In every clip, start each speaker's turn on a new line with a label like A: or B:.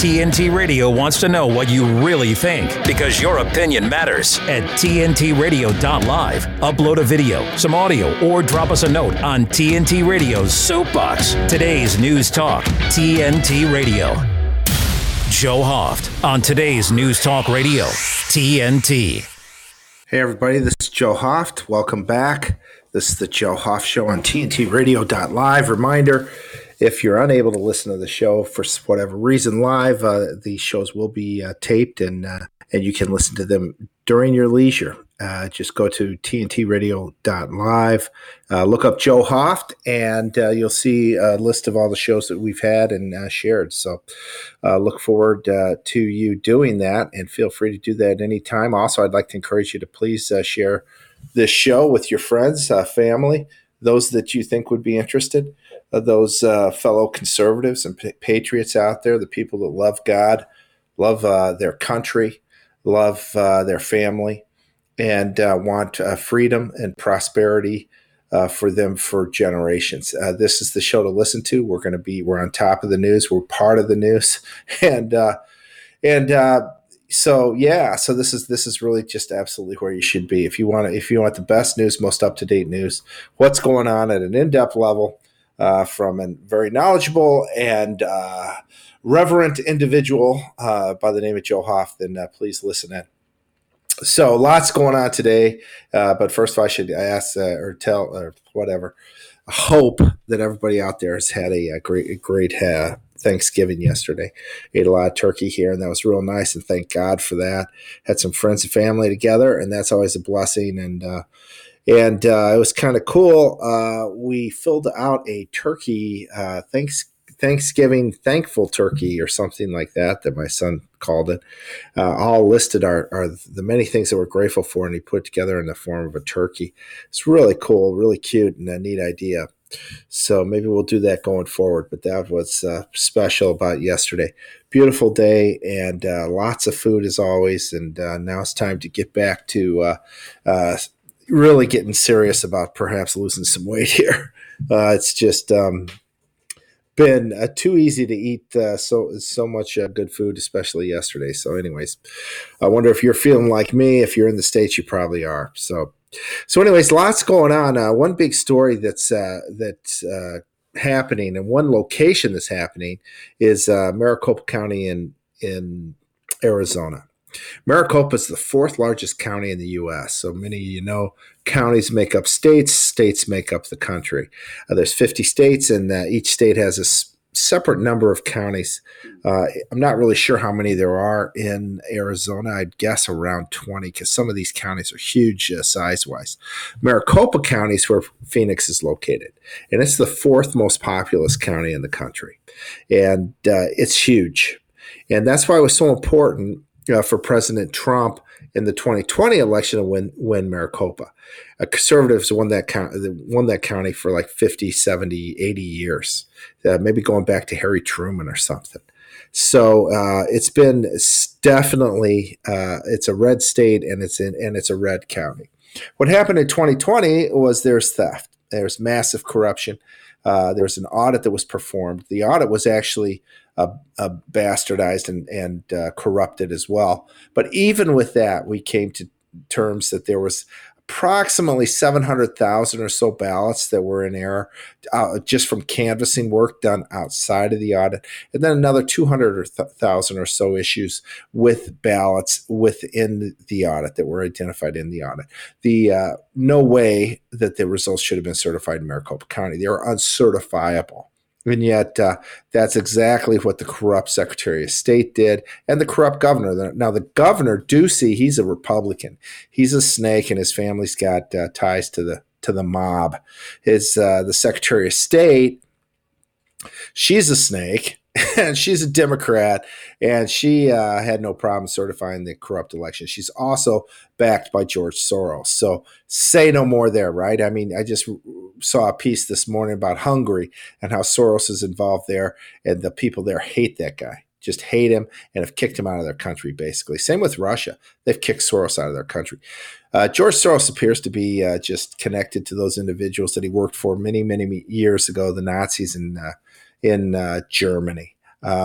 A: TNT Radio wants to know what you really think, because your opinion matters. At TNTRadio.live, upload a video, some audio, or drop us a note on TNT Radio's Soapbox. Today's News Talk, TNT Radio. Joe Hoft on today's News Talk Radio, TNT.
B: Hey everybody, this is Joe Hoft. Welcome back. This is the Joe Hoft Show on TNTRadio.live. Reminder, if you're unable to listen to the show for whatever reason live, these shows will be taped and you can listen to them during your leisure. Just go to TNTRadio.live, look up Joe Hoft, and you'll see a list of all the shows that we've had and shared. So look forward to you doing that, and feel free to do that at any time. Also, I'd like to encourage you to please share this show with your friends, family, those that you think would be interested, those fellow conservatives and patriots out there, the people that love God, love their country, love their family, and want freedom and prosperity for them for generations. This is the show to listen to. We're on top of the news. We're part of the news, so this is really just absolutely where you should be if you want the best news, most up to date news, what's going on at an in depth level from a very knowledgeable and reverent individual by the name of Joe Hoft. Then please listen in. So lots going on today, but first of all, I should ask hope that everybody out there has had a great Thanksgiving yesterday. Ate a lot of turkey here, and that was real nice, and thank God for that. Had some friends and family together, and that's always a blessing. And it was kind of cool. We filled out a turkey Thanksgiving thankful turkey or something like that my son called it. All listed are the many things that we're grateful for, and he put together in the form of a turkey. It's really cool, really cute, and a neat idea. So maybe we'll do that going forward, but that was special about yesterday. Beautiful day, and lots of food as always, and now it's time to get back to really getting serious about perhaps losing some weight here. It's just been too easy to eat so much good food, especially yesterday. So anyways, I wonder if you're feeling like me. If you're in the States, you probably are. So anyways, lots going on. One big story that's happening, and one location that's happening is Maricopa County in Arizona. Maricopa is the fourth largest county in the U.S. So many of you know counties make up states. States make up the country. There's 50 states, and each state has a separate number of counties. I'm not really sure how many there are in Arizona. I'd guess around 20, because some of these counties are huge size-wise. Maricopa County is where Phoenix is located, and it's the fourth most populous county in the country. And it's huge. And that's why it was so important for President Trump in the 2020 election to win Maricopa. Conservatives won that county for like 50, 70, 80 years, maybe going back to Harry Truman or something. So it's been definitely it's a red state, and it's a red county. What happened in 2020 was there's theft. Massive corruption. There was an audit that was performed. The audit was actually bastardized and corrupted as well. But even with that, we came to terms that there was approximately 700,000 or so ballots that were in error just from canvassing work done outside of the audit, and then another 200,000 or so issues with ballots within the audit that were identified in the audit. No way that the results should have been certified in Maricopa County. They were uncertifiable. And yet that's exactly what the corrupt Secretary of State did, and the corrupt governor. Now, the governor, Ducey, he's a Republican. He's a snake, and his family's got ties to the mob. The Secretary of State, she's a snake, and she's a Democrat, and she had no problem certifying the corrupt election. She's also backed by George Soros. So say no more there, right? I mean, I just saw a piece this morning about Hungary and how Soros is involved there, and the people there hate that guy, just hate him, and have kicked him out of their country, basically. Same with Russia. They've kicked Soros out of their country. George Soros appears to be just connected to those individuals that he worked for many, many years ago, the Nazis in Germany.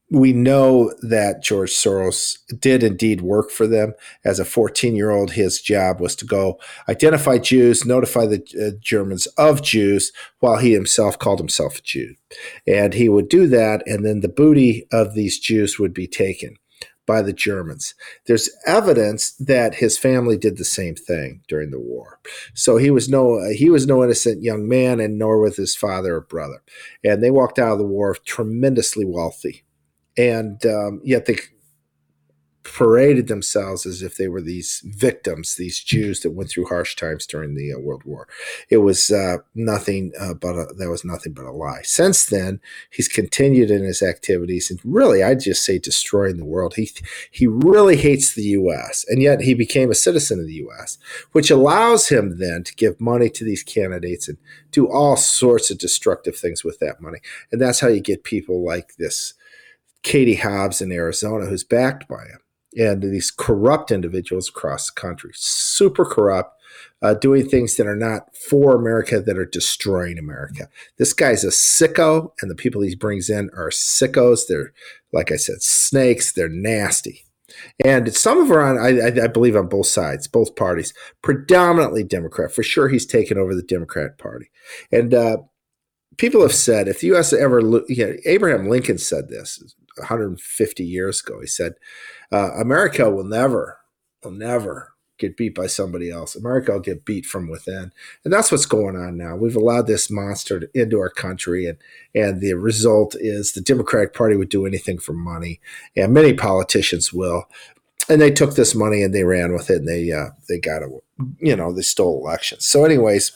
B: We know that George Soros did indeed work for them. As a 14-year-old, his job was to go identify Jews, notify the Germans of Jews, while he himself called himself a Jew. And he would do that, and then the booty of these Jews would be taken by the Germans. There's evidence that his family did the same thing during the war. So he was no innocent young man, and nor was his father or brother. And they walked out of the war tremendously wealthy. And yet they paraded themselves as if they were these victims, these Jews that went through harsh times during the World War. It was nothing but a lie. Since then, he's continued in his activities, and really, I'd just say destroying the world. He really hates the U.S., and yet he became a citizen of the U.S., which allows him then to give money to these candidates and do all sorts of destructive things with that money. And that's how you get people like this Katie Hobbs in Arizona, who's backed by him. And these corrupt individuals across the country, super corrupt, doing things that are not for America, that are destroying America. This guy's a sicko, and the people he brings in are sickos. They're, like I said, snakes. They're nasty. And some of them are on, I believe, on both sides, both parties, predominantly Democrat. For sure, he's taken over the Democrat Party. And people have said, if the U.S. ever, Abraham Lincoln said this 150 years ago. He said, America will never get beat by somebody else. America will get beat from within. And that's what's going on now. We've allowed this monster into our country, and the result is the Democratic Party would do anything for money, and many politicians will. And they took this money and they ran with it, and they got it, they stole elections. So anyways,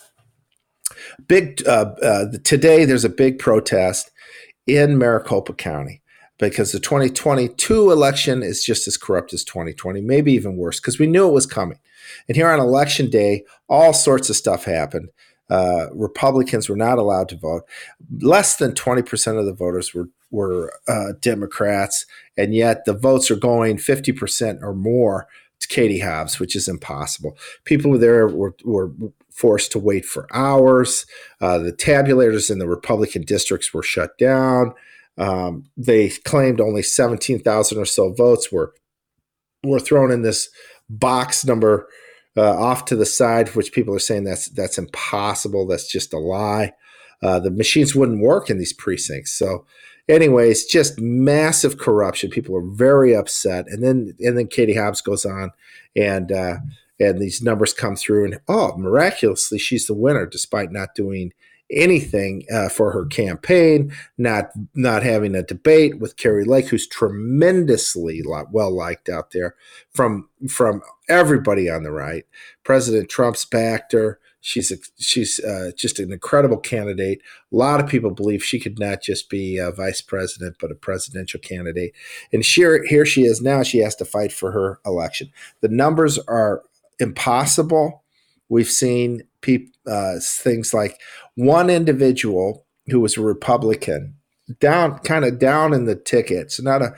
B: today there's a big protest in Maricopa County, because the 2022 election is just as corrupt as 2020, maybe even worse, because we knew it was coming. And here on election day, all sorts of stuff happened. Republicans were not allowed to vote. Less than 20% of the voters were Democrats, and yet the votes are going 50% or more to Katie Hobbs, which is impossible. People there were forced to wait for hours. The tabulators in the Republican districts were shut down. They claimed only 17,000 or so votes were thrown in this box number off to the side, which people are saying that's impossible. That's just a lie. The machines wouldn't work in these precincts. So anyways, just massive corruption. People are very upset. And then Katie Hobbs goes on, and these numbers come through, and miraculously, she's the winner despite not doing anything for her campaign, not having a debate with Kari Lake, who's tremendously well liked out there from everybody on the right. President Trump's backed her. She's just an incredible candidate. A lot of people believe she could not just be a vice president, but a presidential candidate. And here she is now. She has to fight for her election. The numbers are impossible. We've seen things like one individual who was a Republican down in the ticket. So not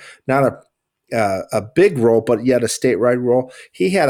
B: a big role, but yet a statewide role. He had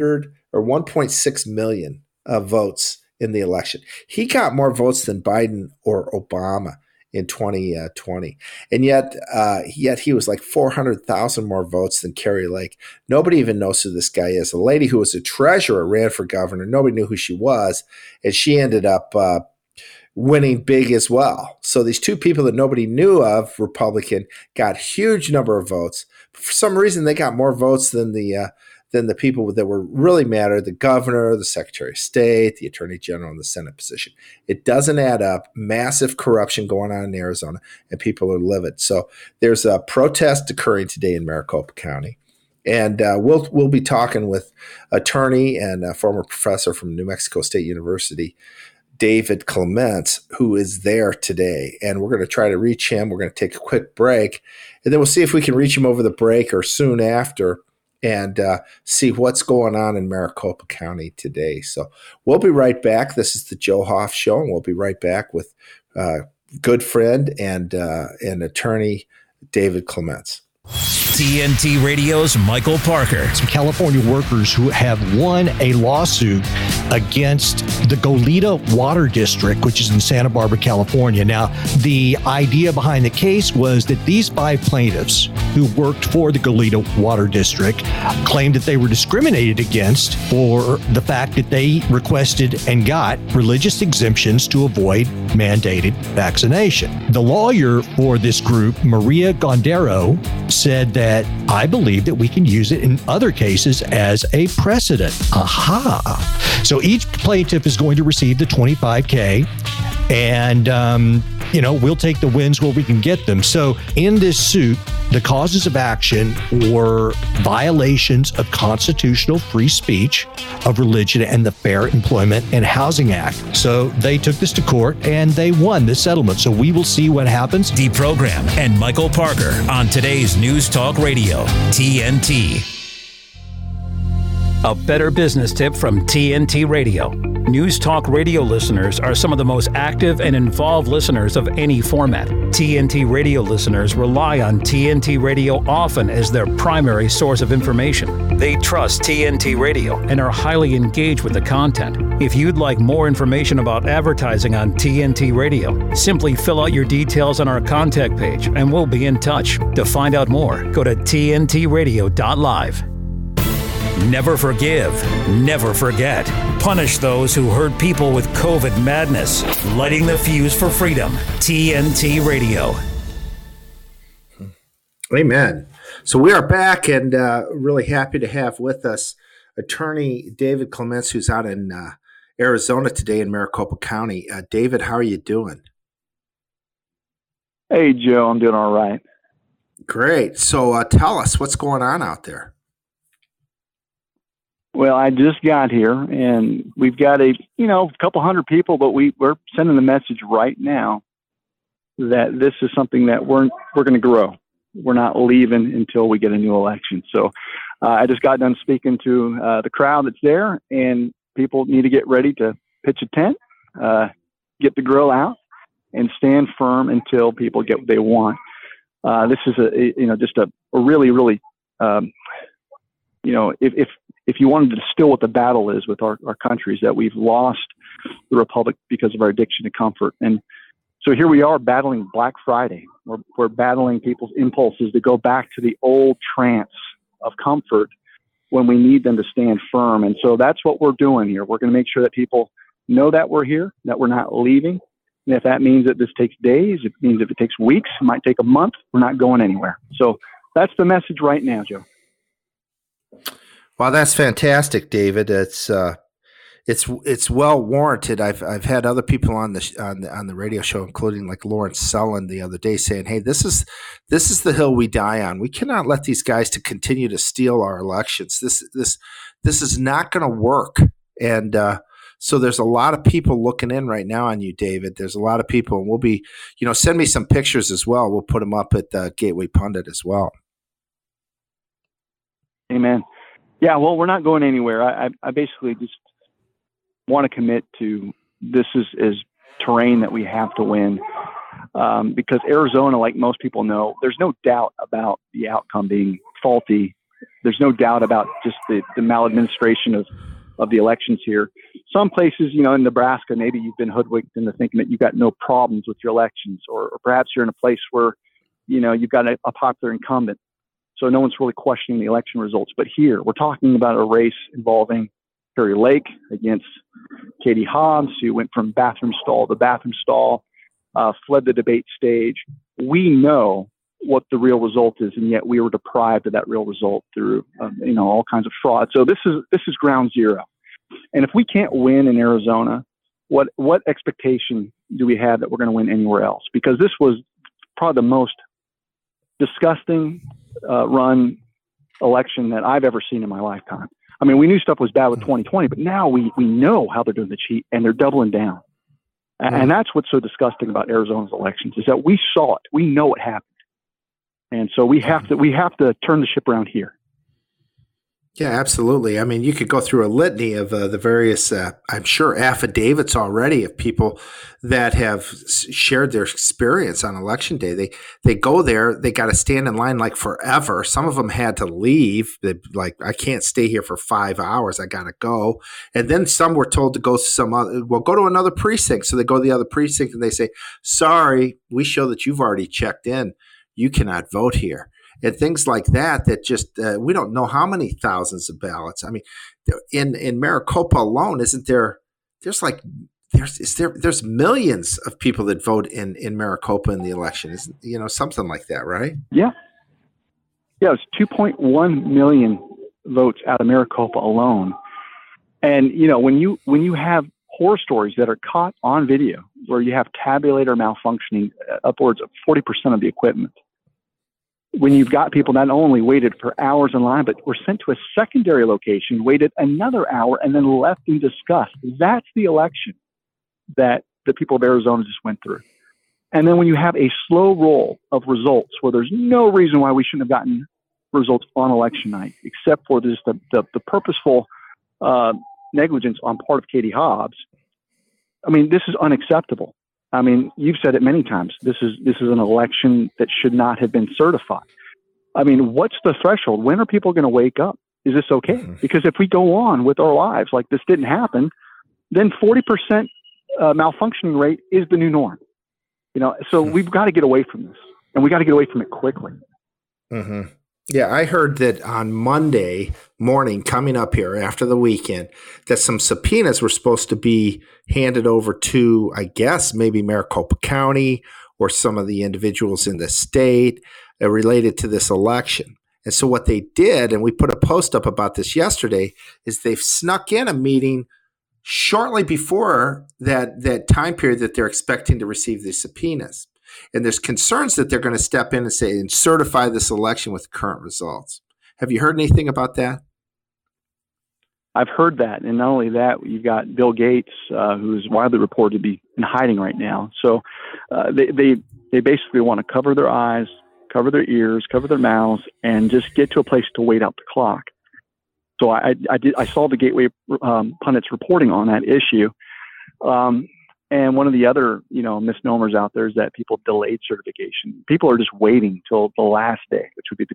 B: 1.6 million votes in the election. He got more votes than Biden or Obama in 2020. And yet he was like 400,000 more votes than Kari Lake. Nobody even knows who this guy is. A lady who was a treasurer ran for governor. Nobody knew who she was. And she ended up winning big as well. So these two people that nobody knew of, Republican, got huge number of votes. For some reason, they got more votes than the people that were really mattered, the governor, the secretary of state, the attorney general, and the Senate position. It doesn't add up. Massive corruption going on in Arizona, and people are livid. So there's a protest occurring today in Maricopa County. And we'll be talking with attorney and a former professor from New Mexico State University, David Clements, who is there today. And we're going to try to reach him. We're going to take a quick break, and then we'll see if we can reach him over the break or soon after, and see what's going on in Maricopa County today. So we'll be right back. This is the Joe Hoff Show, and we'll be right back with good friend and attorney David Clements.
A: TNT Radio's Michael Parker.
C: Some California workers who have won a lawsuit against the Goleta Water District, which is in Santa Barbara, California. Now, the idea behind the case was that these 5 plaintiffs who worked for the Goleta Water District claimed that they were discriminated against for the fact that they requested and got religious exemptions to avoid mandated vaccination. The lawyer for this group, Maria Gondero, said that I believe that we can use it in other cases as a precedent. Aha. So each plaintiff is going to receive the $25K, and we'll take the wins where we can get them. So in this suit, the causes of action were violations of constitutional free speech, of religion, and the Fair Employment and Housing Act. So they took this to court and they won this settlement. So we will see what happens.
A: Deprogram and Michael Parker on today's News Talk Radio, TNT. A better business tip from TNT Radio. News Talk Radio listeners are some of the most active and involved listeners of any format. TNT Radio listeners rely on TNT Radio often as their primary source of information. They trust TNT Radio and are highly engaged with the content. If you'd like more information about advertising on TNT Radio, simply fill out your details on our contact page and we'll be in touch. To find out more, go to tntradio.live. Never forgive, never forget. Punish those who hurt people with COVID madness. Lighting the fuse for freedom. TNT Radio.
B: Amen. So we are back and really happy to have with us attorney David Clements, who's out in Arizona today in Maricopa County. David, how are you doing?
D: Hey, Joe, I'm doing all right.
B: Great. So tell us what's going on out there.
D: Well, I just got here, and we've got a couple hundred people, but we're sending the message right now that this is something that we're going to grow. We're not leaving until we get a new election. So I just got done speaking to the crowd that's there, and people need to get ready to pitch a tent, get the grill out, and stand firm until people get what they want. This is just a really, really, if you wanted to distill what the battle is with our country, is that we've lost the republic because of our addiction to comfort. And so here we are battling Black Friday. We're battling people's impulses to go back to the old trance of comfort when we need them to stand firm. And so that's what we're doing here. We're going to make sure that people know that we're here, that we're not leaving. And if that means that this takes days, it means if it takes weeks, it might take a month, we're not going anywhere. So that's the message right now, Joe.
B: Well, that's fantastic, David. It's well warranted. I've had other people on the radio show, including like Lawrence Sullen the other day, saying, "Hey, this is the hill we die on. We cannot let these guys to continue to steal our elections. This is not going to work." And so there's a lot of people looking in right now on you, David. There's a lot of people, and we'll be, send me some pictures as well. We'll put them up at the Gateway Pundit as well.
D: Amen. Yeah, well, we're not going anywhere. I basically just want to commit to this is terrain that we have to win because Arizona, like most people know, there's no doubt about the outcome being faulty. There's no doubt about just the maladministration of the elections here. Some places, in Nebraska, maybe you've been hoodwinked into thinking that you've got no problems with your elections, or perhaps you're in a place where, you've got a popular incumbent. So no one's really questioning the election results. But here, we're talking about a race involving Kari Lake against Katie Hobbs, who went from bathroom stall to bathroom stall, fled the debate stage. We know what the real result is, and yet we were deprived of that real result through, all kinds of fraud. So this is ground zero. And if we can't win in Arizona, what expectation do we have that we're going to win anywhere else? Because this was probably the most disgusting run election that I've ever seen in my lifetime. I mean, we knew stuff was bad with 2020, but now we know how they're doing the cheat, and they're doubling down. And that's what's so disgusting about Arizona's elections, is that we saw it. We know what happened. And so we have to turn the ship around here.
B: Yeah, absolutely. I mean, you could go through a litany of the various, I'm sure, affidavits already of people that have shared their experience on election day. They go there, they got to stand in line like forever. Some of them had to leave. They like, I can't stay here for 5 hours. I got to go. And then some were told to go go to another precinct. So they go to the other precinct and they say, sorry, we show that you've already checked in. You cannot vote here. And things like that just we don't know how many thousands of ballots. I mean, in Maricopa alone, isn't there? There's millions of people that vote in Maricopa in the election. Isn't something like that, right?
D: Yeah, it's 2.1 million votes out of Maricopa alone. And when you have horror stories that are caught on video, where you have tabulator malfunctioning upwards of 40% of the equipment. When you've got people not only waited for hours in line, but were sent to a secondary location, waited another hour, and then left in disgust. That's the election that the people of Arizona just went through. And then when you have a slow roll of results where there's no reason why we shouldn't have gotten results on election night, except for just the purposeful negligence on part of Katie Hobbs. I mean, this is unacceptable. I mean, you've said it many times. This is an election that should not have been certified. I mean, what's the threshold? When are people going to wake up? Is this okay? Mm-hmm. Because if we go on with our lives like this didn't happen, then 40% malfunctioning rate is the new norm. So we've got to get away from this, and we got to get away from it quickly.
B: Mm-hmm. Yeah, I heard that on Monday morning, coming up here after the weekend, that some subpoenas were supposed to be handed over to, I guess, maybe Maricopa County or some of the individuals in the state related to this election. And so what they did, and we put a post up about this yesterday, is they've snuck in a meeting shortly before that time period that they're expecting to receive these subpoenas. And there's concerns that they're going to step in and certify this election with current results. Have you heard anything about that?
D: I've heard that. And not only that, you've got Bill Gates, who's widely reported to be in hiding right now. So they basically want to cover their eyes, cover their ears, cover their mouths, and just get to a place to wait out the clock. So I saw the Gateway pundits reporting on that issue. And one of the other, misnomers out there is that people delayed certification. People are just waiting till the last day, which would be the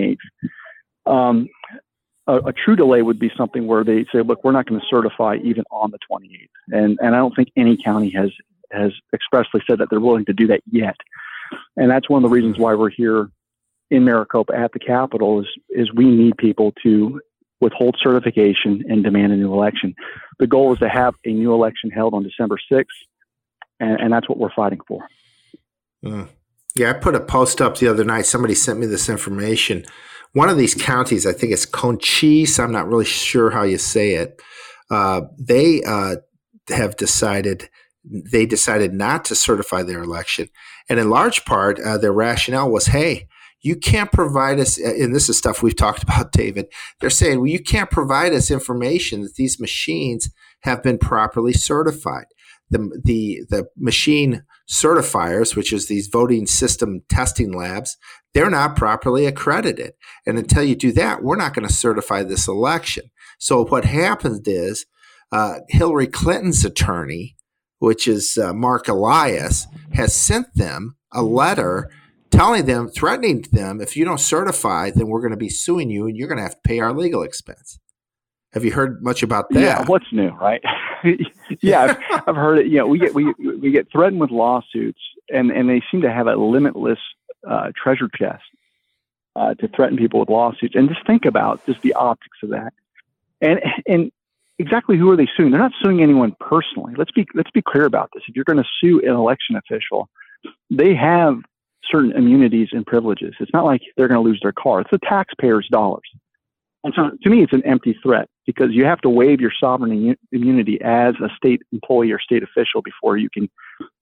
D: 28th. A true delay would be something where they say, look, we're not going to certify even on the 28th. And I don't think any county has expressly said that they're willing to do that yet. And that's one of the reasons why we're here in Maricopa at the Capitol is we need people to withhold certification and demand a new election. The goal is to have a new election held on December 6th, and that's what we're fighting for.
B: Yeah, I put a post up the other night. Somebody sent me this information. One of these counties, I think it's Cochise, I'm not really sure how you say it, they have decided not to certify their election. And in large part, their rationale was, hey, you can't provide us, and this is stuff we've talked about, David. They're saying, well, you can't provide us information that these machines have been properly certified. The machine certifiers, which is these voting system testing labs, they're not properly accredited. And until you do that, we're not going to certify this election. So what happened is Hillary Clinton's attorney, which is Mark Elias, has sent them a letter threatening them, if you don't certify, then we're going to be suing you and you're going to have to pay our legal expense. Have you heard much about that?
D: Yeah, what's new, right? Yeah, I've heard it. We get threatened with lawsuits, and they seem to have a limitless treasure chest to threaten people with lawsuits. And just think about just the optics of that. And exactly who are they suing? They're not suing anyone personally. Let's be clear about this. If you're going to sue an election official, they have certain immunities and privileges. It's not like they're going to lose their car. It's the taxpayers' dollars. And so to me, it's an empty threat because you have to waive your sovereign immunity as a state employee or state official before you can,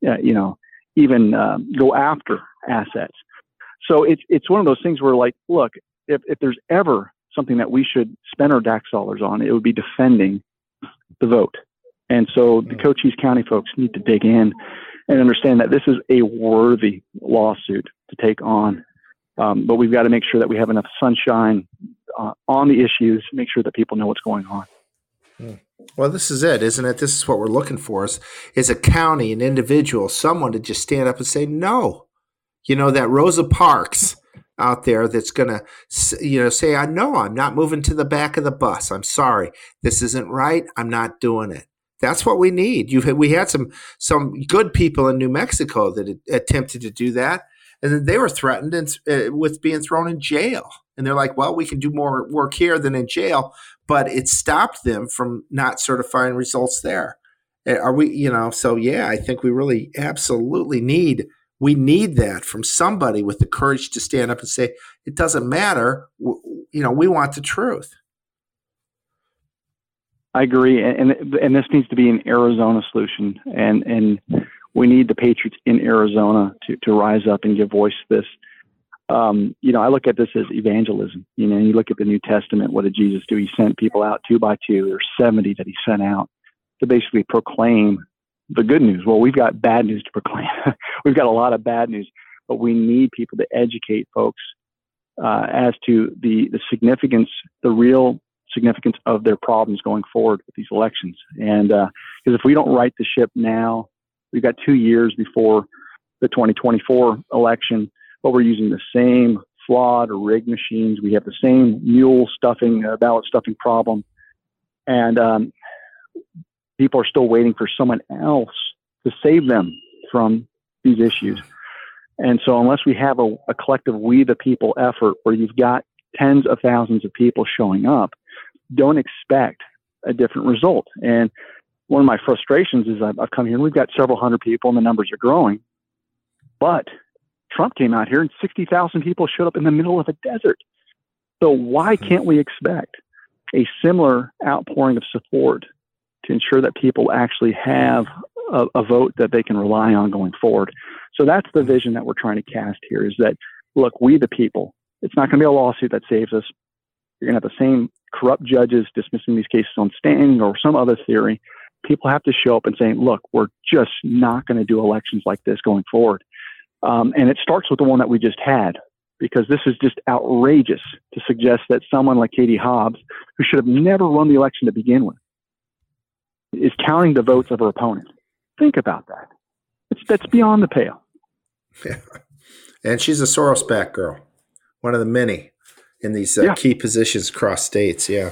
D: even go after assets. So it's one of those things where, like, look, if there's ever something that we should spend our tax dollars on, it would be defending the vote. And so the Cochise County folks need to dig in and understand that this is a worthy lawsuit to take on. But we've got to make sure that we have enough sunshine on the issues, make sure that people know what's going on.
B: Well, this is it, isn't it? This is what we're looking for is a county, an individual, someone to just stand up and say, no. That Rosa Parks out there that's going to, say, I know I'm not moving to the back of the bus. I'm sorry. This isn't right. I'm not doing it. That's what we need. We had some good people in New Mexico that attempted to do that, and then they were threatened with being thrown in jail. And they're like, well, we can do more work here than in jail, but it stopped them from not certifying results there. Are we, so yeah, I think we really absolutely need that from somebody with the courage to stand up and say, it doesn't matter. We want the truth.
D: I agree. And this needs to be an Arizona solution. And we need the patriots in Arizona to rise up and give voice to this. I look at this as evangelism. You look at the New Testament. What did Jesus do? He sent people out 2 by 2. There's 70 that he sent out to basically proclaim the good news. Well, we've got bad news to proclaim. We've got a lot of bad news, but we need people to educate folks as to the significance, the real significance of their problems going forward with these elections. And because if we don't right the ship now, we've got 2 years before the 2024 election, but we're using the same flawed or rigged machines. We have the same mule stuffing, ballot stuffing problem. And people are still waiting for someone else to save them from these issues. And so unless we have a collective we the people effort where you've got tens of thousands of people showing up, don't expect a different result. And one of my frustrations is I've come here and we've got several hundred people and the numbers are growing, but Trump came out here and 60,000 people showed up in the middle of a desert. So why can't we expect a similar outpouring of support to ensure that people actually have a vote that they can rely on going forward? So that's the vision that we're trying to cast here, is that, look, we the people, it's not going to be a lawsuit that saves us. You're going to have the same corrupt judges dismissing these cases on standing or some other theory. People have to show up and say, look, we're just not going to do elections like this going forward. And it starts with the one that we just had, because this is just outrageous to suggest that someone like Katie Hobbs, who should have never run the election to begin with, is counting the votes of her opponent. Think about that. That's beyond the pale.
B: Yeah. And she's a Soros-backed girl, one of the many in these key positions across states. Yeah.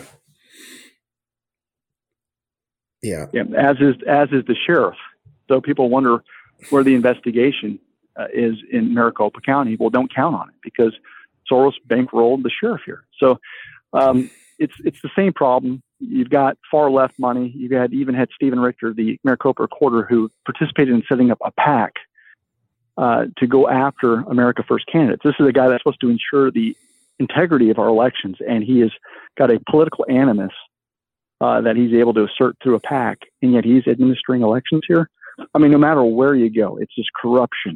B: Yeah.
D: As is the sheriff. So people wonder where the investigation is in Maricopa County. Well, don't count on it, because Soros bankrolled the sheriff here. So it's the same problem. You've got far left money. You've even had Stephen Richter, the Maricopa recorder, who participated in setting up a PAC to go after America First candidates. This is a guy that's supposed to ensure the integrity of our elections, and he has got a political animus that he's able to assert through a PAC, and yet he's administering elections here. I mean, no matter where you go, it's just corruption.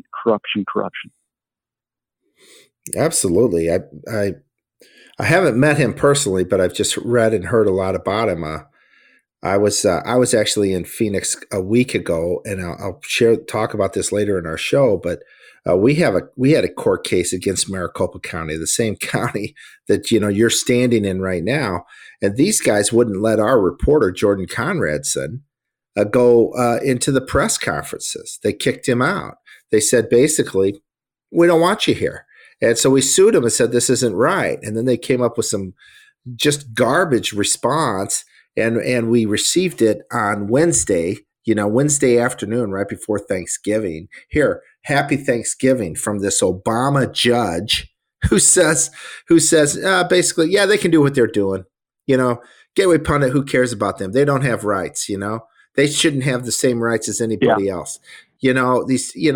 B: Absolutely. I haven't met him personally, but I've just read and heard a lot about him. I was actually in Phoenix a week ago, and I'll talk about this later in our show. But we had a court case against Maricopa County, the same county that you're standing in right now, and these guys wouldn't let our reporter Jordan Conradson go into the press conferences. They kicked him out. They said, basically, we don't want you here. And so we sued them and said, this isn't right. And then they came up with some just garbage response. And we received it on Wednesday afternoon, right before Thanksgiving. Here, happy Thanksgiving from this Obama judge who says basically, yeah, they can do what they're doing. Gateway pundit, who cares about them? They don't have rights, They shouldn't have the same rights as anybody else. There's no,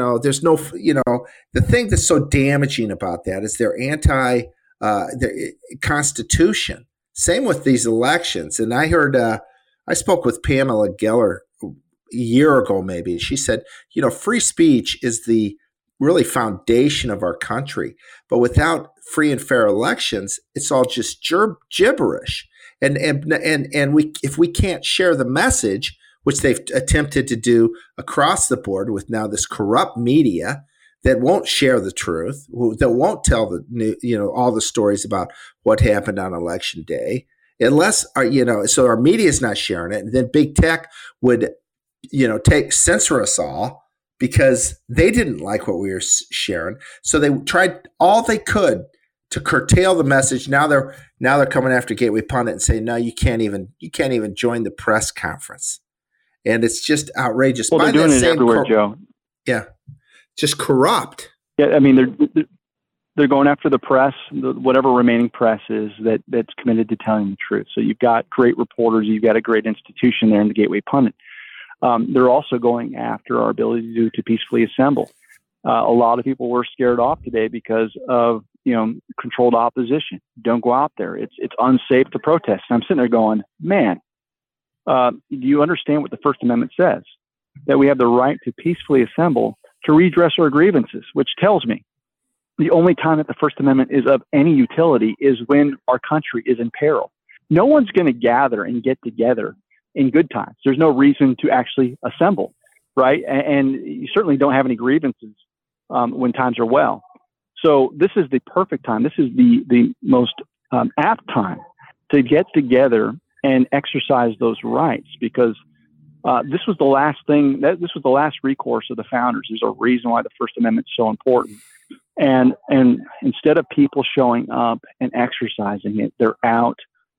B: the thing that's so damaging about that is their their constitution. Same with these elections. And I heard, I spoke with Pamela Geller a year ago, maybe. She said, free speech is the really foundation of our country. But without free and fair elections, it's all just gibberish. And if we can't share the message, which they've attempted to do across the board with now this corrupt media that won't share the truth, that won't tell all the stories about what happened on election day, unless so our media is not sharing it, and then big tech would censor us all because they didn't like what we were sharing. So they tried all they could to curtail the message. Now they're coming after Gateway Pundit and saying, no, you can't even join the press conference. And it's just outrageous.
D: Well, they're doing it everywhere, Joe.
B: Yeah. Just corrupt.
D: Yeah. I mean, they're going after the press, whatever remaining press is that's committed to telling the truth. So you've got great reporters. You've got a great institution there in the Gateway Pundit. They're also going after our ability to peacefully assemble. A lot of people were scared off today because of controlled opposition. Don't go out there. It's unsafe to protest. And I'm sitting there going, man, do you understand what the First Amendment says? That we have the right to peacefully assemble to redress our grievances, which tells me the only time that the First Amendment is of any utility is when our country is in peril. No one's going to gather and get together in good times. There's no reason to actually assemble, right? And you certainly don't have any grievances when times are well. So this is the perfect time. This is the most apt time to get together and exercise those rights, because this was the last thing. This was the last recourse of the founders. There's a reason why the First Amendment is so important. And instead of people showing up and exercising it, they're out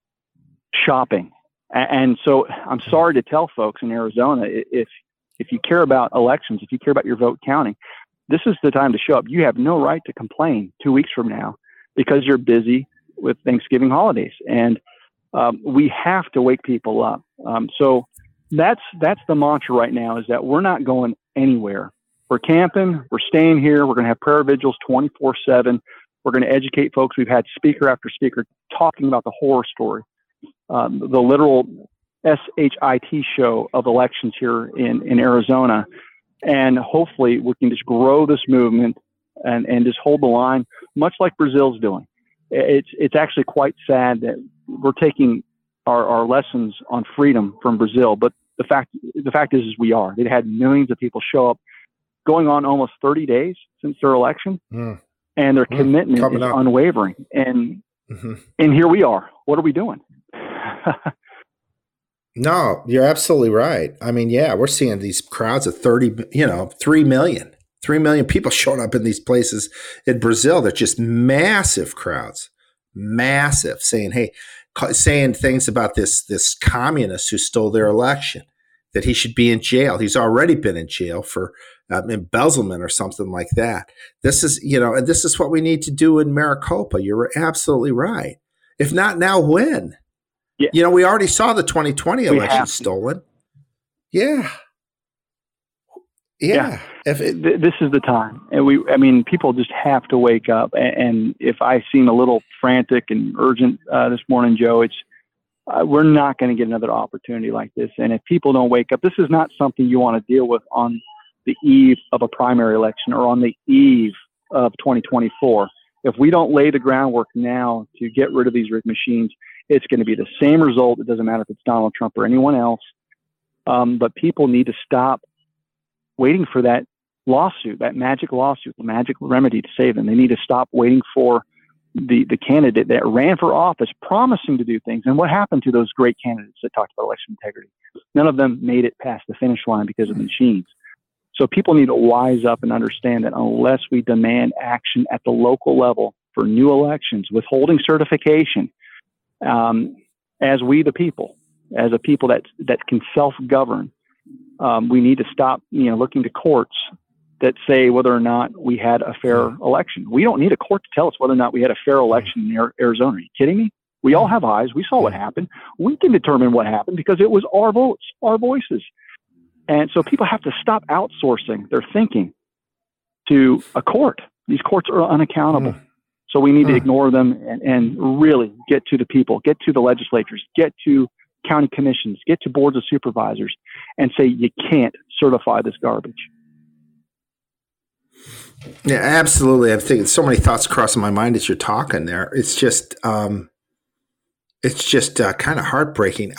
D: shopping. And so I'm sorry to tell folks in Arizona, if you care about elections, if you care about your vote counting, this is the time to show up. You have no right to complain 2 weeks from now because you're busy with Thanksgiving holidays. And we have to wake people up. So that's the mantra right now, is that we're not going anywhere. We're camping. We're staying here. We're going to have prayer vigils 24/7. We're going to educate folks. We've had speaker after speaker talking about the horror story, the literal SHIT show of elections here in Arizona. And hopefully we can just grow this movement and just hold the line, much like Brazil's doing. It's actually quite sad that we're taking our lessons on freedom from Brazil, but the fact is we are. It had millions of people show up, going on almost 30 days since their election, and their commitment is unwavering. And here we are. What are we doing?
B: No, you're absolutely right. I mean, yeah, we're seeing these crowds of 3 million. 3 million people showing up in these places in Brazil. They're just massive crowds, massive, saying things about this communist who stole their election, that he should be in jail. He's already been in jail for embezzlement or something like that. This is, and this is what we need to do in Maricopa. You're absolutely right. If not now, when? Yeah. We already saw the 2020 election stolen. Yeah.
D: This is the time. And people just have to wake up. And if I seem a little frantic and urgent this morning, Joe, we're not going to get another opportunity like this. And if people don't wake up, this is not something you want to deal with on the eve of a primary election or on the eve of 2024. If we don't lay the groundwork now to get rid of these rigged machines, it's going to be the same result. It doesn't matter if it's Donald Trump or anyone else. But people need to stop waiting for that lawsuit, that magic lawsuit, the magic remedy to save them. They need to stop waiting for the candidate that ran for office promising to do things. And what happened to those great candidates that talked about election integrity? None of them made it past the finish line because of the machines. So people need to wise up and understand that unless we demand action at the local level for new elections, withholding certification, as we the people, as a people that can self-govern, we need to stop looking to courts that say whether or not we had a fair election. We don't need a court to tell us whether or not we had a fair election in Arizona. Are you kidding me? We all have eyes. We saw what happened. We can determine what happened because it was our votes, our voices. And so people have to stop outsourcing their thinking to a court. These courts are unaccountable. So we need to ignore them and really get to the people, get to the legislatures, get to county commissions, get to boards of supervisors, and say you can't certify this garbage.
B: Yeah, absolutely. I'm thinking so many thoughts crossing my mind as you're talking there. It's just kind of heartbreaking.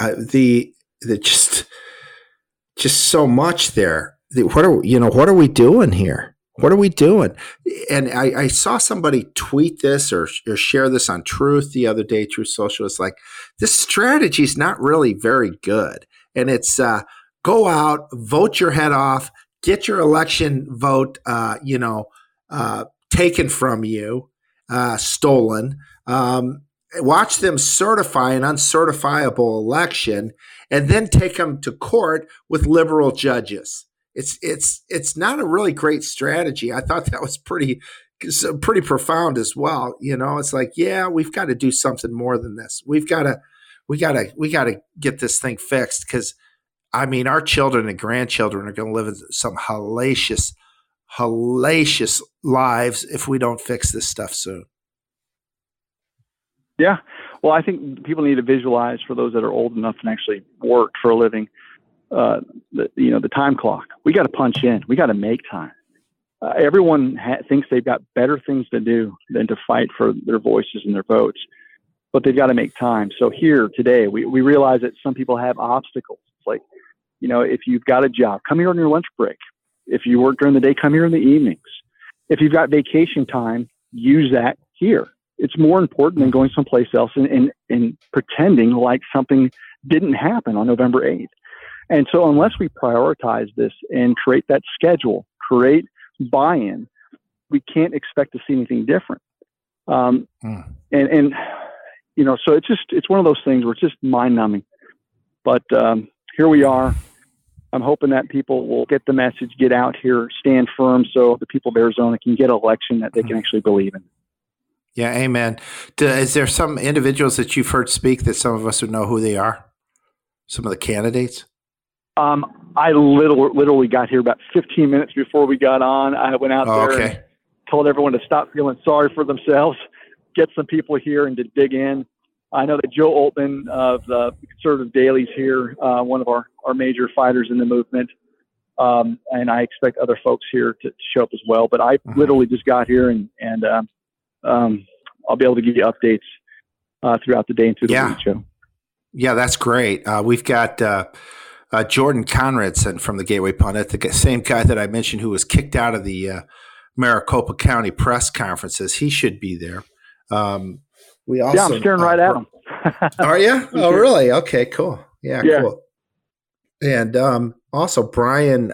B: Just so much there. What are we doing here? What are we doing? And I saw somebody tweet this or share this on Truth the other day, Truth Social. It's like, this strategy is not really very good. And it's go out, vote your head off, get your election vote, taken from you, stolen. Watch them certify an uncertifiable election and then take them to court with liberal judges. It's not a really great strategy. I thought that was pretty profound as well. It's like, yeah, we've got to do something more than this. We got to get this thing fixed, because our children and grandchildren are going to live in some hellacious lives if we don't fix this stuff soon.
D: Yeah. Well, I think people need to visualize, for those that are old enough and actually work for a living, the time clock. We got to punch in. We got to make time. Everyone thinks they've got better things to do than to fight for their voices and their votes, but they've got to make time. So here today, we realize that some people have obstacles. It's like, if you've got a job, come here on your lunch break. If you work during the day, come here in the evenings. If you've got vacation time, use that here. It's more important than going someplace else and pretending like something didn't happen on November 8th. And so unless we prioritize this and create that schedule, create buy-in, we can't expect to see anything different. So it's one of those things where it's just mind-numbing. But here we are. I'm hoping that people will get the message, get out here, stand firm, so the people of Arizona can get an election that they can actually believe in.
B: Yeah, amen. Is there some individuals that you've heard speak that some of us would know who they are? Some of the candidates?
D: I literally got here about 15 minutes before we got on. I went out there and told everyone to stop feeling sorry for themselves, get some people here and to dig in. I know that Joe Oltmann of the Conservative Dailies here, one of our major fighters in the movement, and I expect other folks here to show up as well. But I literally just got here, and I'll be able to give you updates throughout the day and through the week show.
B: Yeah, that's great. We've got Jordan Conradson from the Gateway Pundit, the same guy that I mentioned who was kicked out of the Maricopa County press conferences. He should be there. I'm
D: staring right at him.
B: Are you? Oh, really? Okay, cool. Yeah. Cool. And also Brian,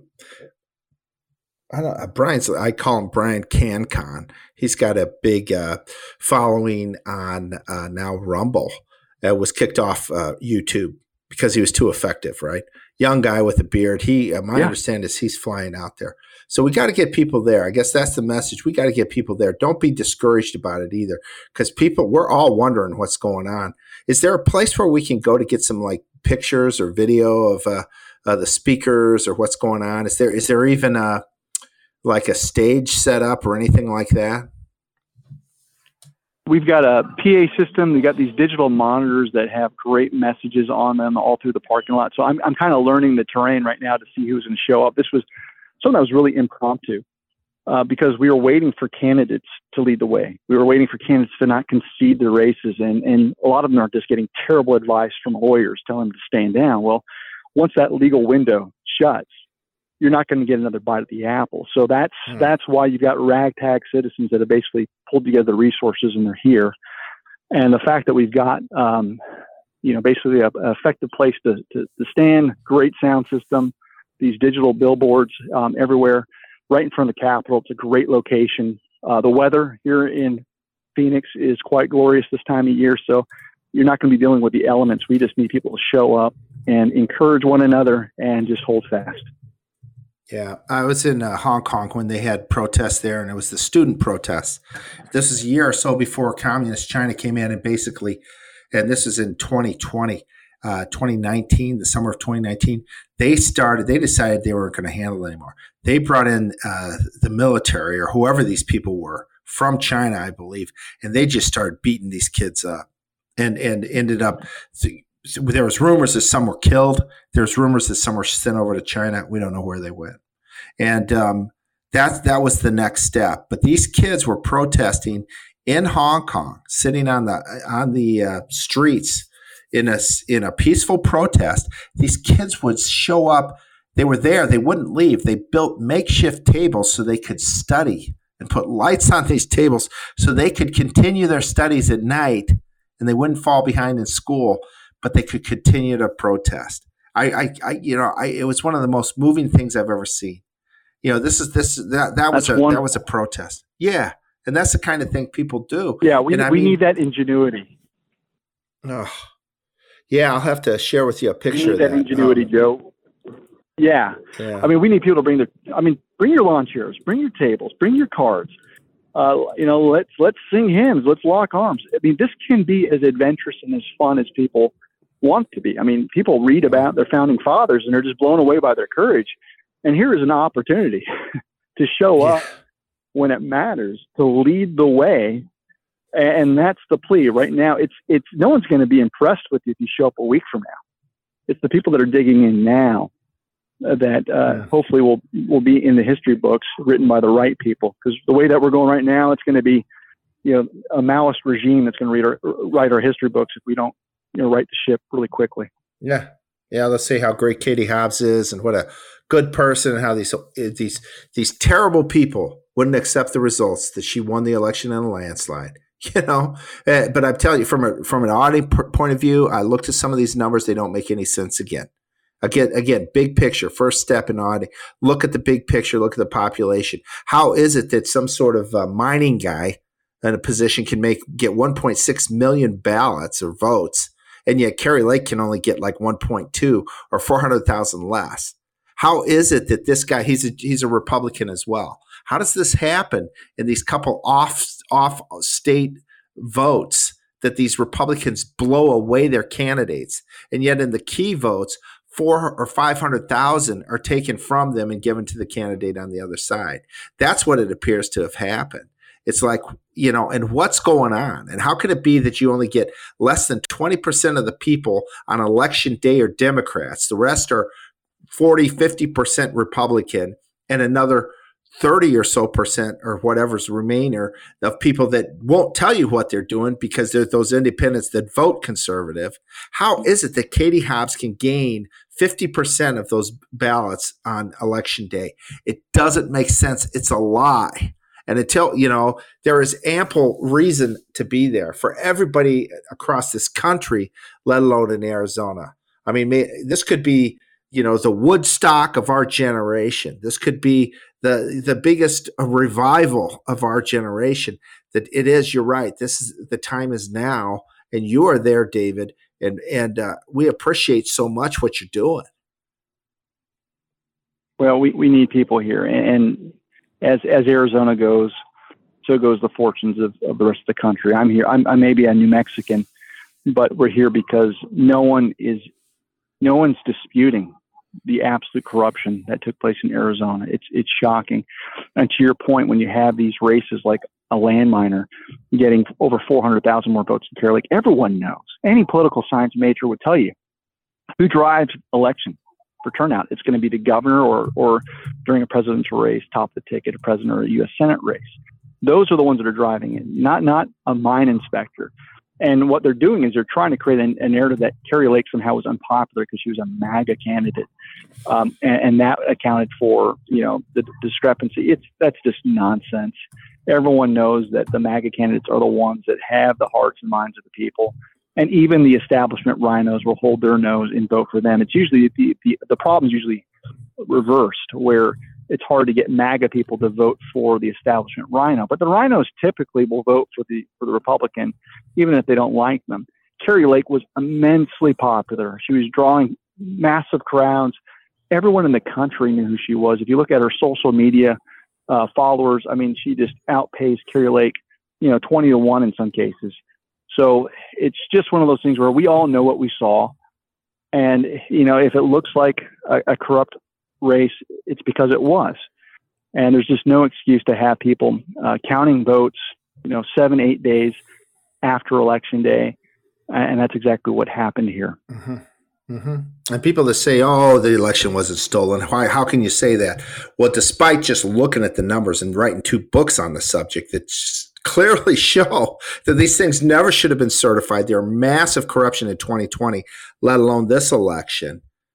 B: I call him Brian CanCon. He's got a big following on now Rumble. Was kicked off YouTube because he was too effective, right? Young guy with a beard. My understanding is he's flying out there. So we got to get people there. I guess that's the message. We got to get people there. Don't be discouraged about it either, because we're all wondering what's going on. Is there a place where we can go to get some like pictures or video of the speakers or what's going on? Is there even a stage set up or anything like that?
D: We've got a PA system. We've got these digital monitors that have great messages on them all through the parking lot. So I'm kind of learning the terrain right now to see who's going to show up. This was something that was really impromptu because we were waiting for candidates to lead the way. We were waiting for candidates to not concede their races. And a lot of them are just getting terrible advice from lawyers telling them to stand down. Well, once that legal window shuts, you're not going to get another bite at the apple. So that's why you've got ragtag citizens that have basically pulled together the resources and they're here. And the fact that we've got, basically an effective place to stand, great sound system, these digital billboards everywhere, right in front of the Capitol. It's a great location. The weather here in Phoenix is quite glorious this time of year. So you're not going to be dealing with the elements. We just need people to show up and encourage one another and just hold fast.
B: Yeah, I was in Hong Kong when they had protests there, and it was the student protests. This is a year or so before Communist China came in and basically, and this is in 2019, the summer of 2019, they decided they weren't going to handle it anymore. They brought in the military or whoever these people were from China, I believe, and they just started beating these kids up and ended up there was rumors that some were killed. There's rumors that some were sent over to China. We don't know where they went. And that was the next step. But these kids were protesting in Hong Kong, sitting on the streets in a peaceful protest. These kids would show up They were there. They wouldn't leave. They built makeshift tables so they could study and put lights on these tables so they could continue their studies at night and they wouldn't fall behind in school, but they could continue to protest. It was one of the most moving things I've ever seen. That was a protest. Yeah. And that's the kind of thing people do.
D: Yeah. We need that ingenuity.
B: Oh, yeah. I'll have to share with you a picture of that.
D: Ingenuity, Joe. Yeah. I mean, we need people to bring bring your lawn chairs, bring your tables, bring your cards. Let's sing hymns, let's lock arms. I mean, this can be as adventurous and as fun as people want to be. I mean, people read about their founding fathers and they're just blown away by their courage. And here is an opportunity to show up when it matters, to lead the way. And that's the plea right now. It's no one's going to be impressed with you if you show up a week from now. It's the people that are digging in now that hopefully will be in the history books written by the right people. Because the way that we're going right now, it's going to be, a Maoist regime that's going to write our history books if we don't, right the ship really quickly.
B: Yeah. Yeah. Let's see how great Katie Hobbs is and what a good person and how these terrible people wouldn't accept the results that she won the election in a landslide, but I'm telling you from an audience point of view, I looked at some of these numbers. They don't make any sense again, big picture, first step in auditing. Look at the big picture. Look at the population. How is it that some sort of mining guy in a position can get 1.6 million ballots or votes, and yet Kari Lake can only get like 1.2 or 400,000 less? How is it that this guy, he's a Republican as well? How does this happen in these couple off state votes that these Republicans blow away their candidates, and yet in the key votes, 400,000 or 500,000 are taken from them and given to the candidate on the other side? That's what it appears to have happened. It's like, and what's going on? And how could it be that you only get less than 20% of the people on election day are Democrats? The rest are 40, 50% Republican, and another 30 or so percent or whatever's remainder of people that won't tell you what they're doing because they're those independents that vote conservative. How is it that Katie Hobbs can gain 50% of those ballots on election day? It doesn't make sense. It's a lie. And until, there is ample reason to be there for everybody across this country, let alone in Arizona. I mean, this could be, the Woodstock of our generation. This could be the biggest revival of our generation. That it is, you're right. The time is now, and you are there, David, and we appreciate so much what you're doing.
D: Well, we need people here, and as Arizona goes, so goes the fortunes of the rest of the country. I'm here. I may be a New Mexican, but we're here because no one's disputing the absolute corruption that took place in Arizona. It's shocking. And to your point, when you have these races like a landminer getting over 400,000 more votes than Kari Lake, everyone knows. Any political science major would tell you who drives election for turnout. It's going to be the governor or during a presidential race, top of the ticket, a president or a U.S. Senate race. Those are the ones that are driving it, not a mine inspector. And what they're doing is they're trying to create a narrative that Kari Lake somehow was unpopular because she was a MAGA candidate. And that accounted for, the discrepancy. That's just nonsense. Everyone knows that the MAGA candidates are the ones that have the hearts and minds of the people. And even the establishment rhinos will hold their nose and vote for them. It's usually the problem is usually reversed, where it's hard to get MAGA people to vote for the establishment rhino. But the rhinos typically will vote for the Republican, even if they don't like them. Kari Lake was immensely popular. She was drawing massive crowds. Everyone in the country knew who she was. If you look at her social media followers, I mean, she just outpaced Kari Lake, 20-1 in some cases. So it's just one of those things where we all know what we saw. And, if it looks like a corrupt race, it's because it was. And there's just no excuse to have people counting votes, 7-8 days after Election Day. And that's exactly what happened here.
B: Mm-hmm. Mm-hmm. And people that say, oh, the election wasn't stolen. How can you say that? Well, despite just looking at the numbers and writing 2 books on the subject that clearly show that these things never should have been certified. There are massive corruption in 2020, let alone this election.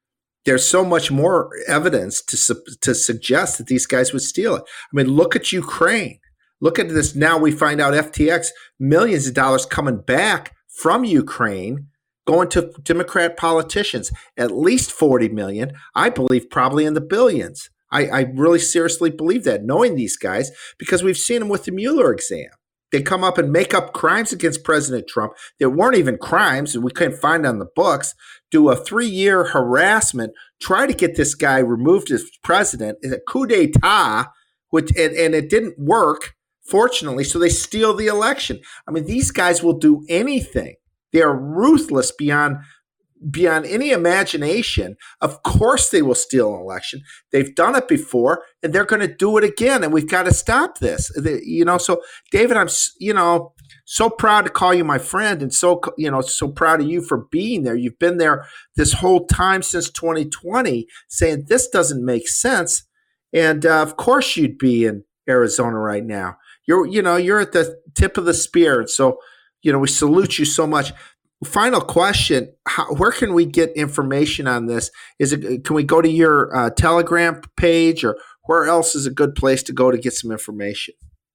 B: there's so much more evidence to suggest that these guys would steal it. I mean, look at Ukraine. Look at this. Now we find out FTX, millions of dollars coming back from Ukraine, going to Democrat politicians, at least 40 million. I believe probably in the billions. I really seriously believe that, knowing these guys, because we've seen them with the Mueller exam. They come up and make up crimes against President Trump that weren't even crimes and we couldn't find on the books, do a 3-year harassment, try to get this guy removed as president, is a coup d'etat, and it didn't work, fortunately, so they steal the election. I mean, these guys will do anything. They are ruthless beyond any imagination. Of course they will steal an election. They've done it before, and they're going to do it again, and we've got to stop this. So, David, I'm, so proud to call you my friend, and so proud of you for being there. You've been there this whole time since 2020 saying this doesn't make sense, and of course you'd be in Arizona right now. You're at the tip of the spear, and so, we salute you so much. Final question: where can we get information on this? Can we go to your Telegram page, or where else is a good place to go to get some information?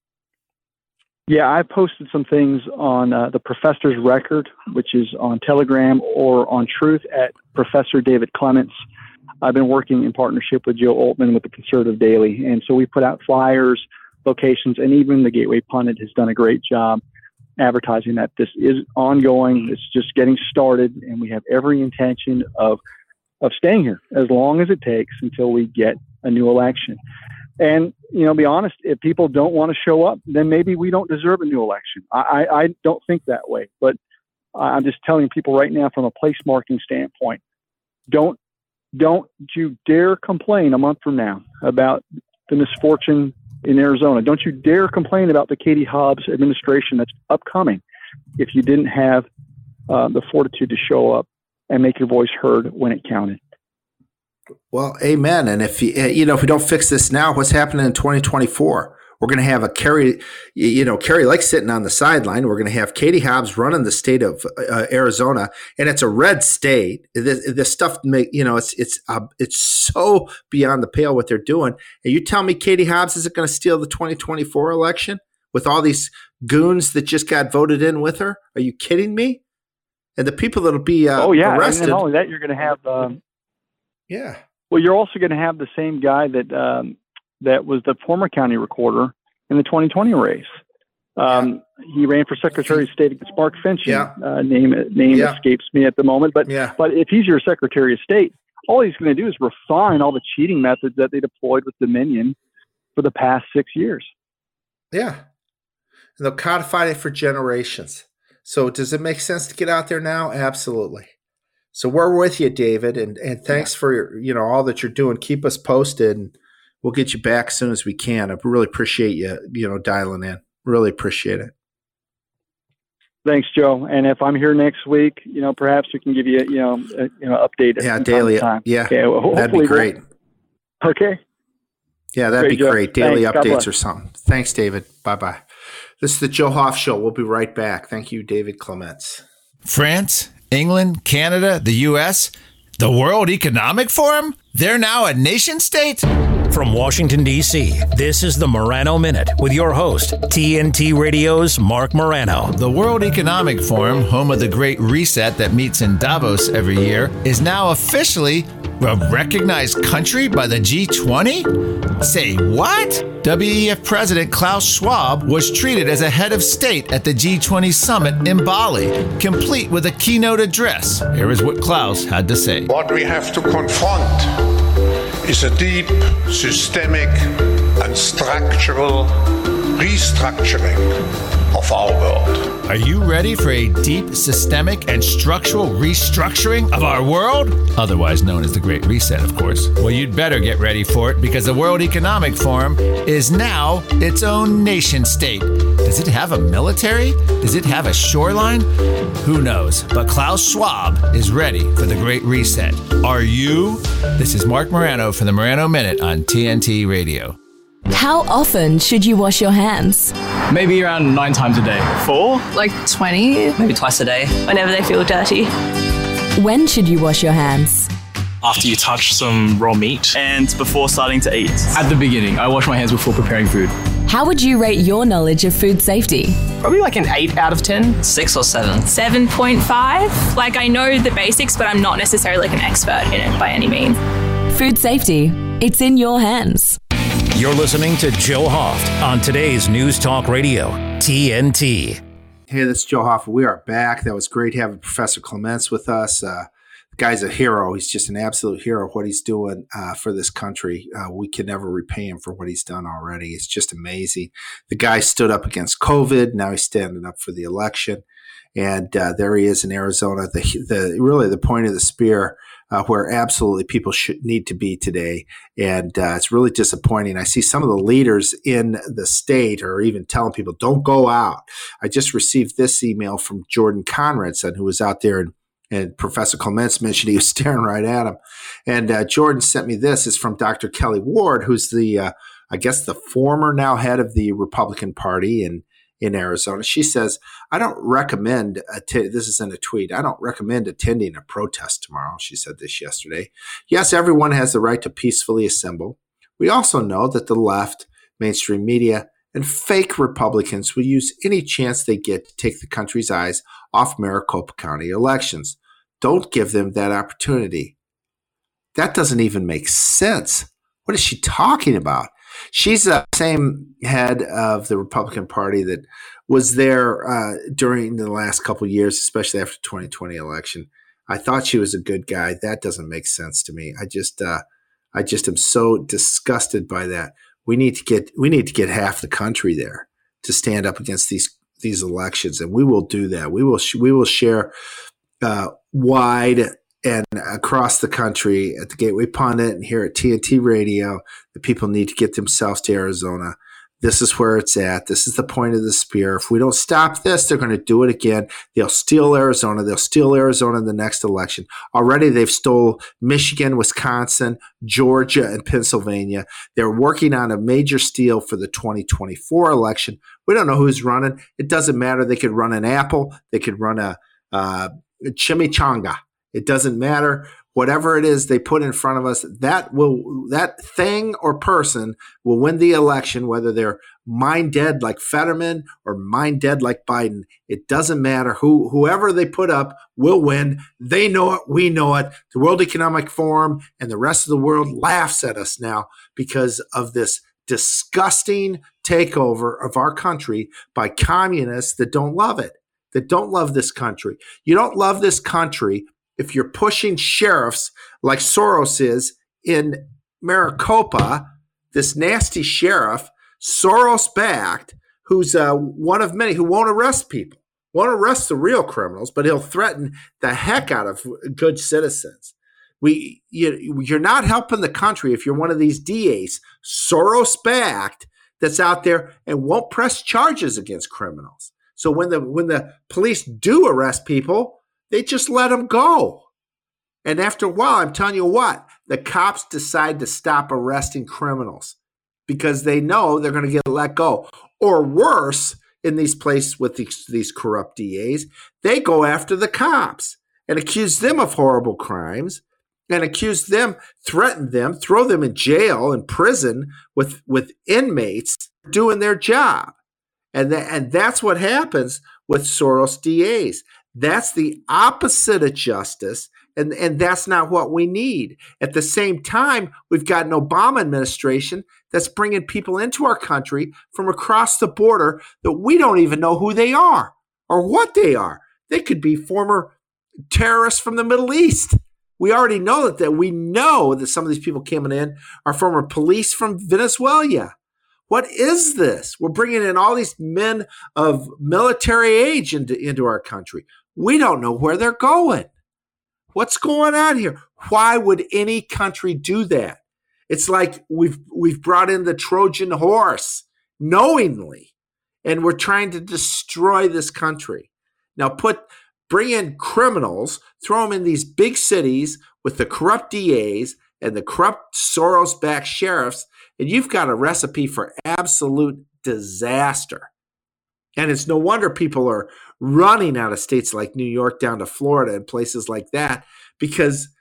D: Yeah, I posted some things on the Professor's Record, which is on Telegram, or on Truth at Professor David Clements. I've been working in partnership with Joe Altman with the Conservative Daily, and so we put out flyers, locations, and even the Gateway Pundit has done a great job advertising that this is ongoing. It's just getting started, and we have every intention of staying here as long as it takes until we get a new election. And, be honest, if people don't want to show up, then maybe we don't deserve a new election. I don't think that way, but I'm just telling people right now from a place marking standpoint, don't you dare complain a month from now about the misfortune in Arizona. Don't you dare complain about the Katie Hobbs administration that's upcoming if you didn't have the fortitude to show up and make your voice heard when it counted.
B: Well, amen. And if if we don't fix this now, what's happening in 2024? We're going to have a Carrie Lake sitting on the sideline. We're going to have Katie Hobbs running the state of Arizona, and it's a red state. This stuff, it's so beyond the pale what they're doing. And you tell me Katie Hobbs isn't going to steal the 2024 election with all these goons that just got voted in with her? Are you kidding me? And the people that'll be arrested.
D: And not only that, you're going to have
B: yeah.
D: Well, you're also going to have the same guy that was the former county recorder in the 2020 race. He ran for Secretary of State against Mark Finchem. Name escapes me at the moment. But if he's your Secretary of State, all he's going to do is refine all the cheating methods that they deployed with Dominion for the past 6 years.
B: Yeah. And they'll codify it for generations. So does it make sense to get out there now? Absolutely. So we're with you, David, and thanks for all that you're doing. Keep us posted, and we'll get you back as soon as we can. I really appreciate you, dialing in. Really appreciate it.
D: Thanks, Joe. And if I'm here next week, perhaps we can give you, update.
B: Yeah, daily. Yeah, okay, that'd be great.
D: Okay.
B: Yeah, that'd be great. Daily updates or something. Thanks, David. Bye-bye. This is the Joe Hoff Show. We'll be right back. Thank you, David Clements.
E: France, England, Canada, the U.S., the World Economic Forum? They're now a nation state?
A: From Washington, D.C., this is the Morano Minute with your host, TNT Radio's Mark Morano.
E: The World Economic Forum, home of the Great Reset that meets in Davos every year, is now officially a recognized country by the G20? Say what? WEF President Klaus Schwab was treated as a head of state at the G20 summit in Bali, complete with a keynote address. Here is what Klaus had to say.
F: What we have to confront is a deep, systemic, and structural restructuring of our world.
E: Are you ready for a deep, systemic, and structural restructuring of our world? Otherwise known as the Great Reset, of course. Well, you'd better get ready for it, because the World Economic Forum is now its own nation state. Does it have a military? Does it have a shoreline? Who knows? But Klaus Schwab is ready for the Great Reset. Are you? This is Mark Morano from the Morano Minute on TNT Radio.
G: How often should you wash your hands?
H: Maybe around 9 times a day. 4?
I: Like 20?
J: Maybe twice a day.
I: Whenever they feel dirty.
G: When should you wash your hands?
H: after you touch some raw meat,
I: and before starting to eat.
H: At the beginning, I wash my hands before preparing food.
G: How would you rate your knowledge of food safety?
H: Probably like an 8 out of 10.
J: 6 or 7.
K: 7.5. Like, I know the basics, but I'm not necessarily like an expert in it by any means.
G: Food safety, it's in your hands.
A: You're listening to Joe Hoft on today's News Talk Radio, TNT.
B: Hey, this is Joe Hoft. We are back. That was great having Professor Clements with us. The guy's a hero. He's just an absolute hero. What he's doing for this country, we can never repay him for what he's done already. It's just amazing. The guy stood up against COVID. Now he's standing up for the election. And there he is in Arizona. The point of the spear where absolutely people should need to be today. And it's really disappointing. I see some of the leaders in the state are even telling people, don't go out. I just received this email from Jordan Conradson, who was out there, and Professor Clements mentioned he was staring right at him. And Jordan sent me this. It's from Dr. Kelly Ward, who's the former now head of the Republican Party in Arizona. She says, I don't recommend, this is in a tweet, I don't recommend attending a protest tomorrow. She said this yesterday. Yes, everyone has the right to peacefully assemble. We also know that the left, mainstream media, and fake Republicans will use any chance they get to take the country's eyes off Maricopa County elections. Don't give them that opportunity. That doesn't even make sense. What is she talking about? She's the same head of the Republican Party that was there during the last couple of years, especially after the 2020 election. I thought she was a good guy. That doesn't make sense to me. I just am so disgusted by that. We need to get half the country there to stand up against these elections, and we will do that. We will share wide and across the country at the Gateway Pundit and here at TNT Radio. The people need to get themselves to Arizona. This is where it's at. This is the point of the spear. If we don't stop this, they're going to do it again. They'll steal Arizona. They'll steal Arizona in the next election. Already they've stole Michigan, Wisconsin, Georgia, and Pennsylvania. They're working on a major steal for the 2024 election. We don't know who's running. It doesn't matter. They could run an apple. They could run a chimichanga. It doesn't matter. Whatever it is they put in front of us, that thing or person will win the election, whether they're mind dead like Fetterman or mind dead like Biden. It doesn't matter. Whoever they put up will win. They know it. We know it. The World Economic Forum and the rest of the world laughs at us now because of this disgusting takeover of our country by communists that don't love it, that don't love this country. You don't love this country if you're pushing sheriffs like Soros is in Maricopa, this nasty sheriff, Soros-backed, who's one of many who won't arrest people, won't arrest the real criminals, but he'll threaten the heck out of good citizens. You're not helping the country if you're one of these DAs, Soros-backed, that's out there and won't press charges against criminals. So when the police do arrest people, they just let them go. And after a while, I'm telling you what, the cops decide to stop arresting criminals because they know they're going to get let go. Or worse, in these places with these corrupt DAs, they go after the cops and accuse them of horrible crimes and accuse them, threaten them, throw them in jail and prison with inmates doing their job. And that's what happens with Soros DAs. That's the opposite of justice, and that's not what we need. At the same time, we've got an Obama administration that's bringing people into our country from across the border that we don't even know who they are or what they are. They could be former terrorists from the Middle East. We already know that we know that some of these people coming in are former police from Venezuela. What is this? We're bringing in all these men of military age into our country. We don't know where they're going. What's going on here? Why would any country do that? It's like we've brought in the Trojan horse knowingly, and we're trying to destroy this country. Now bring in criminals, throw them in these big cities with the corrupt DAs and the corrupt Soros-backed sheriffs, and you've got a recipe for absolute disaster. And it's no wonder people are running out of states like New York down to Florida and places like that, because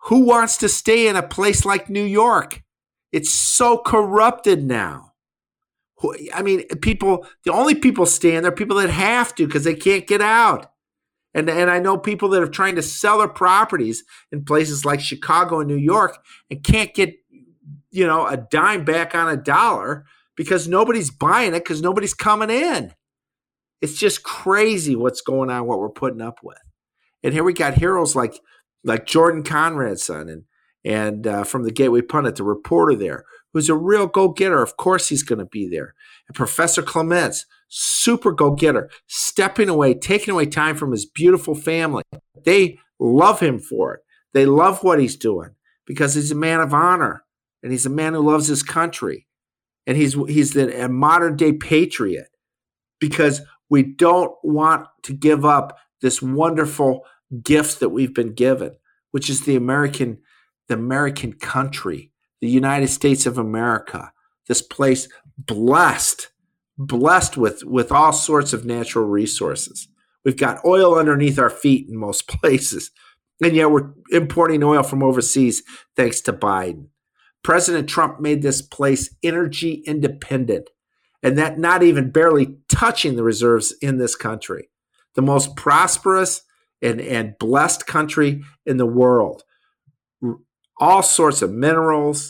B: Who wants to stay in a place like New York? It's so corrupted now. I mean, the only people staying there are people that have to because they can't get out. And I know people that are trying to sell their properties in places like Chicago and New York and can't get, a dime back on a dollar because nobody's buying it because nobody's coming in. It's just crazy what's going on, what we're putting up with. And here we got heroes like Jordan Conrad's son and from the Gateway Pundit, the reporter there, who's a real go-getter. Of course he's going to be there. And Professor Clements, super go-getter, stepping away, taking away time from his beautiful family. They love him for it. They love what he's doing because he's a man of honor and he's a man who loves his country. And he's a modern-day patriot because we don't want to give up this wonderful gift that we've been given, which is the American country, the United States of America, this place blessed with all sorts of natural resources. We've got oil underneath our feet in most places, and yet we're importing oil from overseas thanks to Biden. President Trump made this place energy independent, and that not even barely touching the reserves in this country. The most prosperous and blessed country in the world. All sorts of minerals,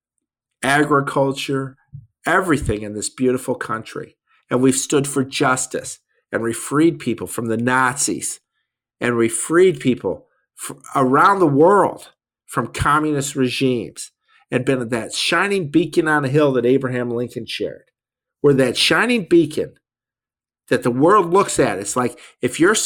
B: agriculture, everything in this beautiful country. And we've stood for justice, and we freed people from the Nazis, and we freed people around the world from communist regimes, and been that shining beacon on a hill that Abraham Lincoln shared. We're that shining beacon that the world looks at. It's like if you're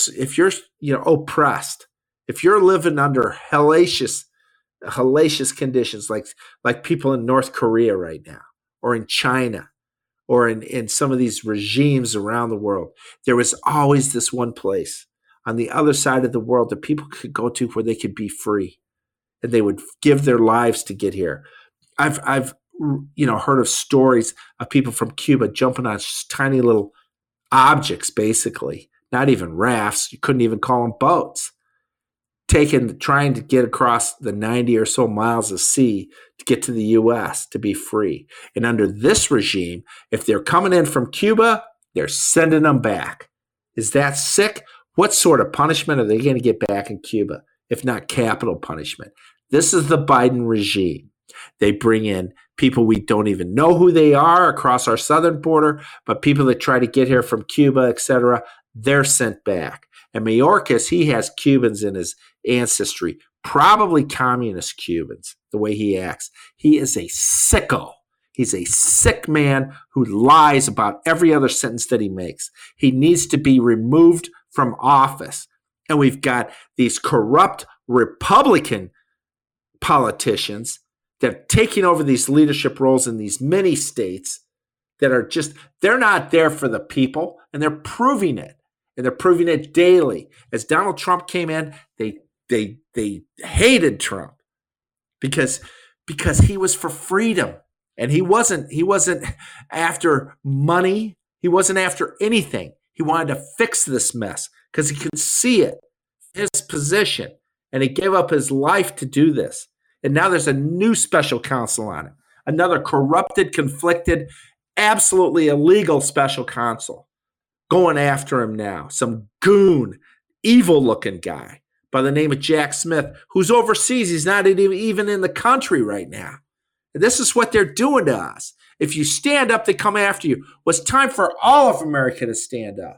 B: oppressed, if you're living under hellacious conditions like people in North Korea right now, or in China, or in some of these regimes around the world, there was always this one place on the other side of the world that people could go to where they could be free, and they would give their lives to get here. I've heard of stories of people from Cuba jumping on tiny little objects, basically, not even rafts. You couldn't even call them boats. Trying to get across the 90 or so miles of sea to get to the U.S. to be free. And under this regime, if they're coming in from Cuba, they're sending them back. Is that sick? What sort of punishment are they going to get back in Cuba, if not capital punishment? This is the Biden regime. They bring in people we don't even know who they are across our southern border, but people that try to get here from Cuba, etc., they're sent back. And Mayorkas, he has Cubans in his ancestry, probably communist Cubans, the way he acts. He is a sicko. He's a sick man who lies about every other sentence that he makes. He needs to be removed from office. And we've got these corrupt Republican politicians that are taking over these leadership roles in these many states that are they're not there for the people, and they're proving it. And they're proving it daily. As Donald Trump came in, they hated Trump because he was for freedom, and he wasn't after money. He wasn't after anything. He wanted to fix this mess because he could see it, his position, and he gave up his life to do this. And now there's a new special counsel on it, another corrupted, conflicted, absolutely illegal special counsel. Going after him now, some goon, evil-looking guy by the name of Jack Smith, who's overseas. He's not even in the country right now. And this is what they're doing to us. If you stand up, they come after you. Well, it's time for all of America to stand up.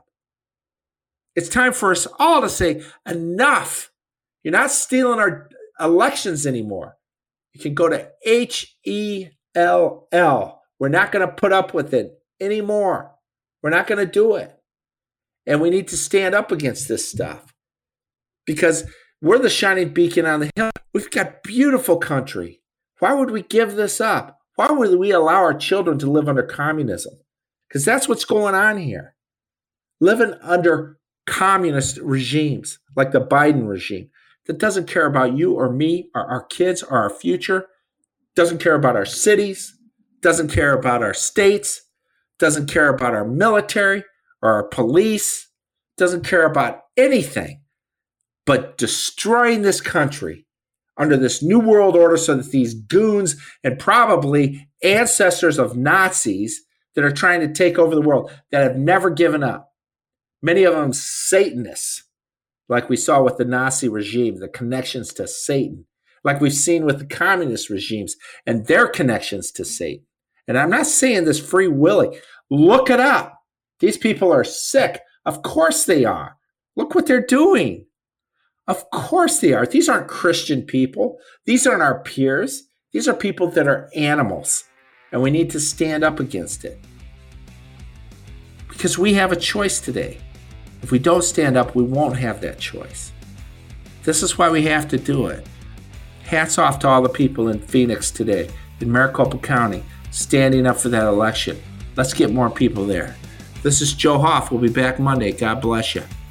B: It's time for us all to say, enough. You're not stealing our elections anymore. You can go to HELL. We're not going to put up with it anymore. We're not going to do it. And we need to stand up against this stuff because we're the shining beacon on the hill. We've got beautiful country. Why would we give this up? Why would we allow our children to live under communism? Because that's what's going on here. Living under communist regimes like the Biden regime that doesn't care about you or me or our kids or our future, doesn't care about our cities, doesn't care about our states, doesn't care about our military or our police, doesn't care about anything but destroying this country under this new world order so that these goons and probably ancestors of Nazis that are trying to take over the world, that have never given up, many of them Satanists, like we saw with the Nazi regime, the connections to Satan, like we've seen with the communist regimes and their connections to Satan. And I'm not saying this free willy. Look it up. These people are sick. Of course they are. Look what they're doing. Of course they are. These aren't Christian people. These aren't our peers. These are people that are animals. And we need to stand up against it. Because we have a choice today. If we don't stand up, we won't have that choice. This is why we have to do it. Hats off to all the people in Phoenix today, in Maricopa County, standing up for that election. Let's get more people there. This is Joe Hoff. We'll be back Monday. God bless you.